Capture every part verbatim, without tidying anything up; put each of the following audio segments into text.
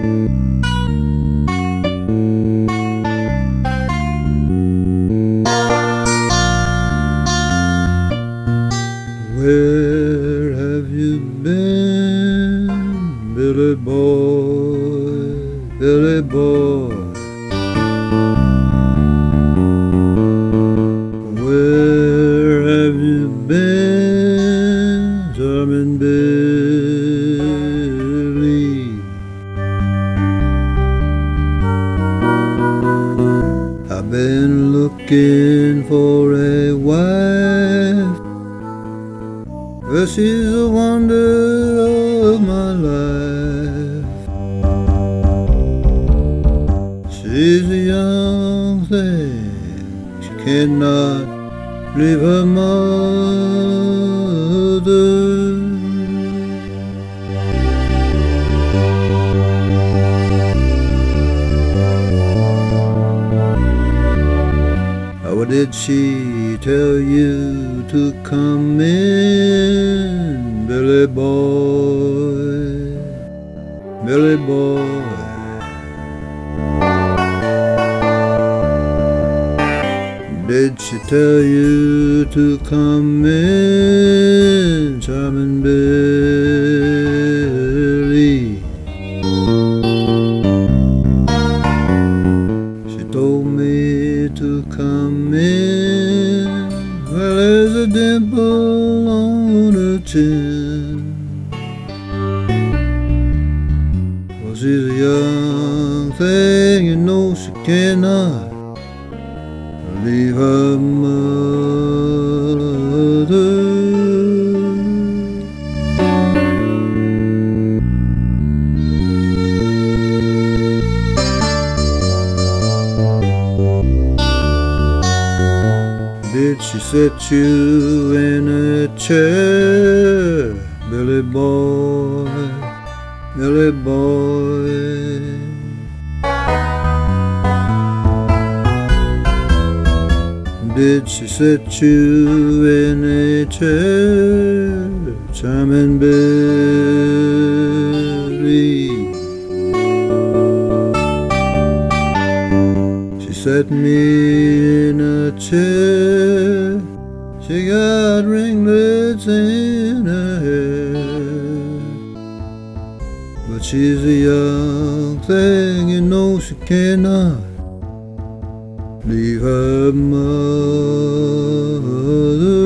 Where have you been, Billy boy, Billy boy? Where have you been, Drumming Billy? I've been looking for a wife, but she's the wonder of my life. She's a young thing, she cannot leave her mother. How did she tell you to come in, Billy boy, Billy boy? Did she tell you to come in, Charming Billy? She told me to come in, well, there's a dimple on her chin. Well, she's a young thing, you know she cannot leave her mother. Did she set you in a chair, Billy boy, Billy boy? Did she set you in a chair, Charming Billy? She set me in a chair, she got ringlets in her hair, but she's a young thing, you know she cannot leave her mother.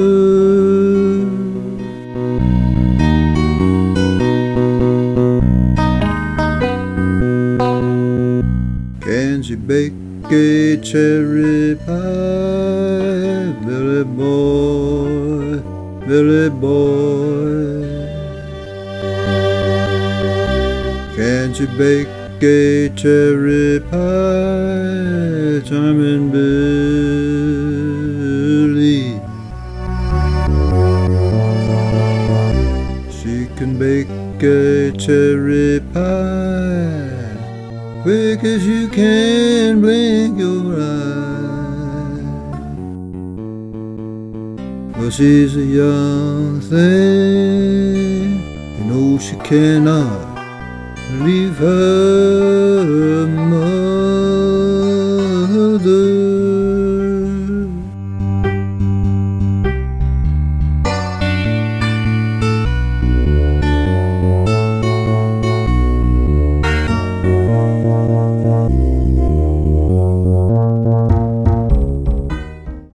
Can she bake a cherry pie, Billy boy, Billy boy? Can she bake a cherry pie, Charming Billy? She can bake a cherry pie quick as you can blink your eye. Well, she's a young thing, you know she cannot leave her